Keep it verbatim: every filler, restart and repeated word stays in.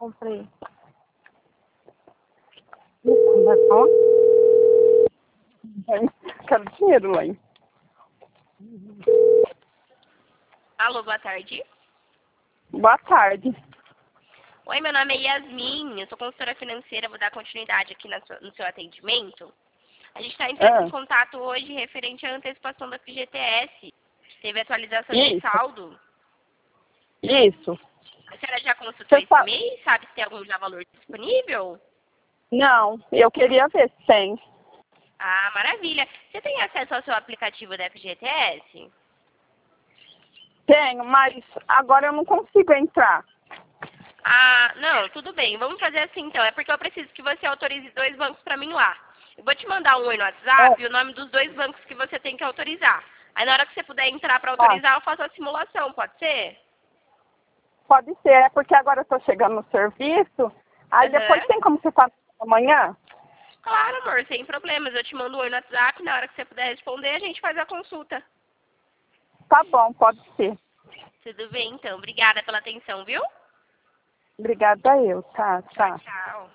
comprei. Ó. Quero dinheiro, lá. Alô, boa tarde. Boa tarde. Oi, meu nome é Yasmin, eu sou consultora financeira, vou dar continuidade aqui na sua- no seu atendimento. A gente está entrando Ah. em contato hoje referente à antecipação da F G T S. Teve atualização de Isso. saldo. Isso. A senhora já consultou Você esse fa... mês? Sabe se tem algum já valor disponível? Não, eu queria ver se tem. Ah, maravilha. Você tem acesso ao seu aplicativo da F G T S? Tenho, mas agora eu não consigo entrar. Ah, não, tudo bem. Vamos fazer assim então. É porque eu preciso que você autorize dois bancos para mim lá. Eu vou te mandar um oi no WhatsApp e o nome dos dois bancos que você tem que autorizar. Aí na hora que você puder entrar para Ah, autorizar, eu faço a simulação, pode ser? pode ser, é porque agora eu tô chegando no serviço. Aí depois Aham. tem como você fazer amanhã? Claro, amor, sem problemas. Eu te mando um oi no WhatsApp, na hora que você puder responder, a gente faz a consulta. Tá bom, pode ser. Tudo bem, então. Obrigada pela atenção, viu? Obrigada eu, tá, Tchau, tá. tchau.